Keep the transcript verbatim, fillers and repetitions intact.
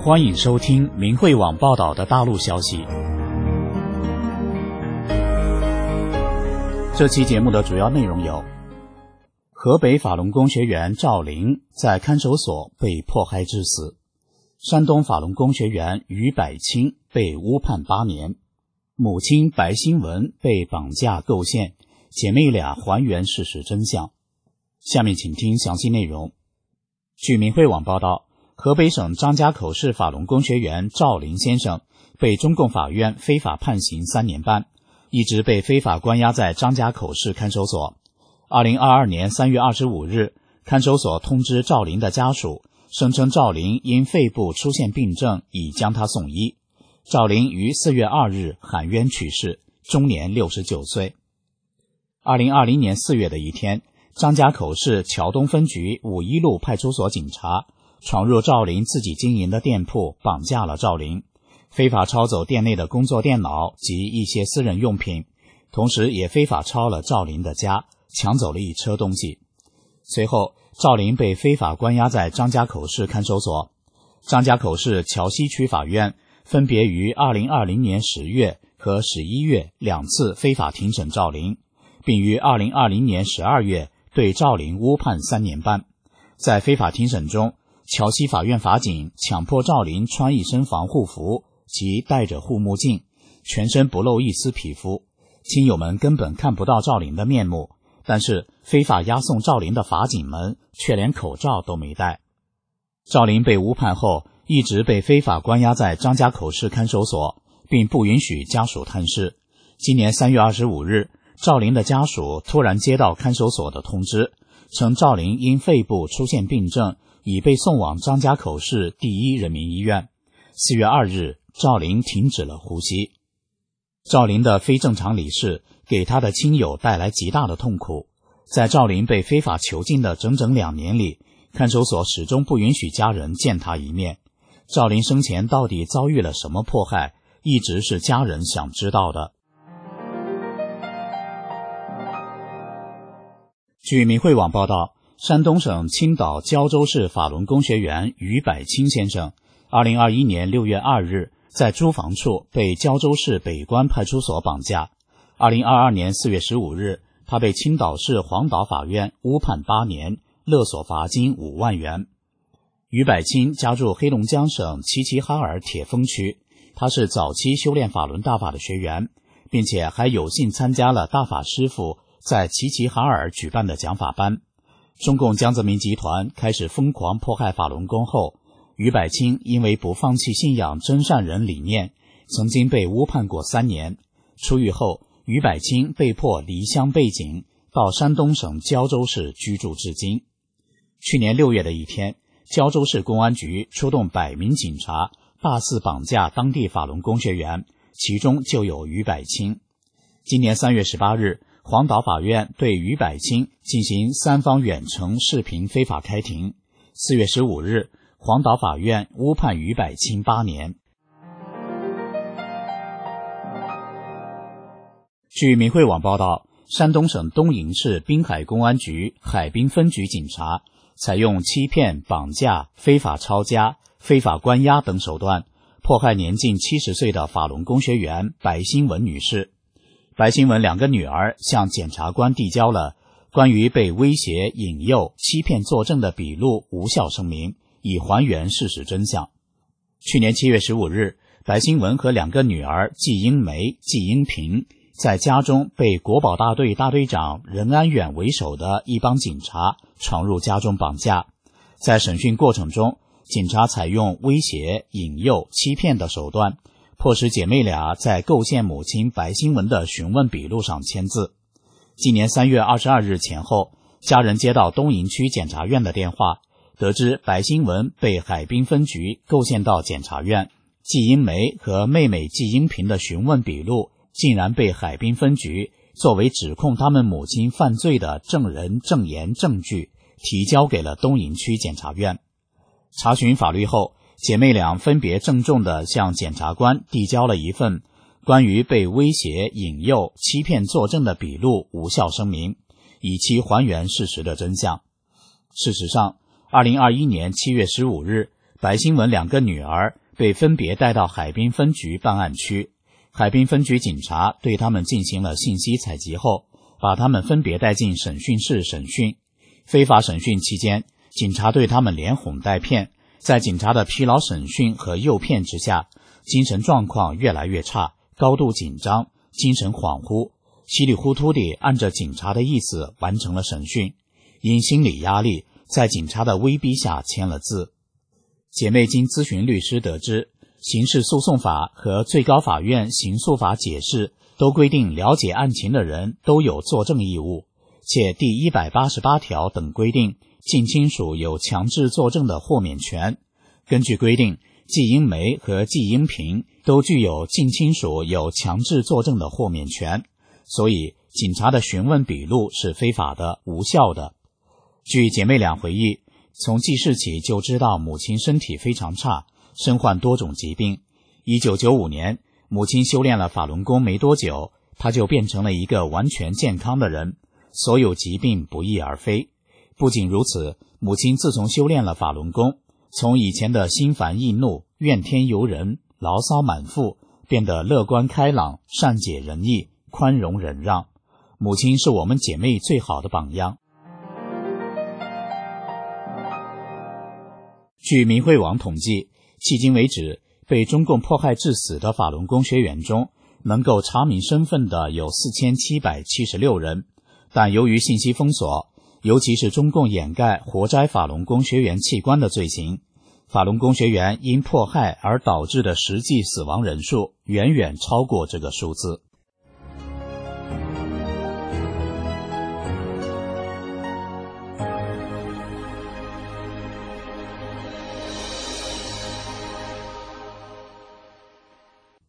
欢迎收听明慧网报道的大陆消息。这期节目的主要内容有：河北法轮功学员赵玲在看守所被迫害致死；山东法轮功学员于百清被诬判八年；母亲白新文被绑架构陷，姐妹俩还原事实真相。下面请听详细内容。据明慧网报道，河北省张家口市法轮功学员赵玲先生被中共法院非法判刑三年半，一直被非法关押在张家口市看守所。二零二二年三月二十五日，看守所通知赵玲的家属，声称赵玲因肺部出现病症，已将她送医。赵玲于四月二日喊冤去世，终年六十九岁。二零二零年四月的一天，张家口市桥东分局五一路派出所警察闯入赵玲自己经营的店铺，绑架了赵玲，非法抄走店内的工作电脑及一些私人用品，同时也非法抄了赵玲的家，抢走了一车东西。随后，赵玲被非法关押在张家口市看守所。张家口市桥西区法院分别于二零二零年十月和十一月两次非法庭审赵玲，并于二零二零年十二月对赵玲诬判三年半。在非法庭审中，桥西法院法警强迫赵玲穿一身防护服及戴着护目镜，全身不露一丝皮肤，亲友们根本看不到赵玲的面目，但是非法押送赵玲的法警们却连口罩都没戴。赵玲被诬判后，一直被非法关押在张家口市看守所，并不允许家属探视。今年三月二十五日，赵玲的家属突然接到看守所的通知，称赵玲因肺部出现病症，已被送往张家口市第一人民医院。四月二日，赵玲停止了呼吸。赵玲的非正常离世给她的亲友带来极大的痛苦。在赵玲被非法囚禁的整整两年里，看守所始终不允许家人见她一面。赵玲生前到底遭遇了什么迫害，一直是家人想知道的。据明慧网报道，山东省青岛胶州市法轮功学员于百清先生二零二一年六月二日在租房处被胶州市北关派出所绑架。二零二二年四月十五日，他被青岛市黄岛法院诬判八年，勒索罚金五万元。于百清家住黑龙江省齐齐哈尔铁峰区，他是早期修炼法轮大法的学员，并且还有幸参加了大法师父在齐齐哈尔举办的讲法班。中共江泽民集团开始疯狂迫害法轮功后，于百清因为不放弃信仰真善人理念，曾经被诬判过三年。出狱后，于百清被迫离乡背井，到山东省胶州市居住至今。去年六月的一天，胶州市公安局出动百名警察，大肆绑架当地法轮功学员，其中就有于百清。今年三月十八日，黄岛法院对于百清进行三方远程视频非法开庭。四月十五日，黄岛法院诬判于百清八年。据明慧网报道，山东省东营市滨海公安局海滨分局警察采用欺骗、绑架、非法抄家、非法关押等手段，迫害年近七十岁的法轮功学员白新文女士。白新文两个女儿向检察官递交了关于被威胁、引诱、欺骗作证的笔录无效声明，以还原事实真相。去年七月十五日，白新文和两个女儿季英梅、季英平在家中被国保大队大队长任安远为首的一帮警察闯入家中绑架。在审讯过程中，警察采用威胁、引诱、欺骗的手段，迫使姐妹俩在构陷母亲白新文的询问笔录上签字。今年三月二十二日前后，家人接到东营区检察院的电话，得知白新文被海滨分局构陷到检察院，季英梅和妹妹季英平的询问笔录竟然被海滨分局作为指控他们母亲犯罪的证人证言证据提交给了东营区检察院。查询法律后，姐妹俩分别郑重地向检察官递交了一份关于被威胁、引诱、欺骗作证的笔录无效声明，以期还原事实的真相。事实上，二零二一年七月十五日， 白新文两个女儿被分别带到海滨分局办案区，海滨分局警察对他们进行了信息采集后，把他们分别带进审讯室审讯。非法审讯期间，警察对他们连哄带骗，在警察的疲劳审讯和诱骗之下，精神状况越来越差，高度紧张，精神恍惚，稀里糊涂地按着警察的意思完成了审讯，因心理压力，在警察的威逼下签了字。姐妹经咨询律师得知，刑事诉讼法和最高法院刑诉法解释都规定了解案情的人都有作证义务，且第一百八十八条等规定近亲属有强制作证的豁免权。根据规定，季英梅和季英平都具有近亲属有强制作证的豁免权，所以警察的询问笔录是非法的、无效的。据姐妹俩回忆，从记事起就知道母亲身体非常差，身患多种疾病。一九九五年，母亲修炼了法轮功没多久，她就变成了一个完全健康的人，所有疾病不翼而飞。不仅如此，母亲自从修炼了法轮功，从以前的心烦易怒、怨天尤人、牢骚满腹，变得乐观开朗、善解人意、宽容忍让。母亲是我们姐妹最好的榜样。据明慧网统计，迄今为止，被中共迫害致死的法轮功学员中，能够查明身份的有四千七百七十六人，但由于信息封锁，尤其是中共掩盖活摘法轮功学员器官的罪行，法轮功学员因迫害而导致的实际死亡人数远远超过这个数字。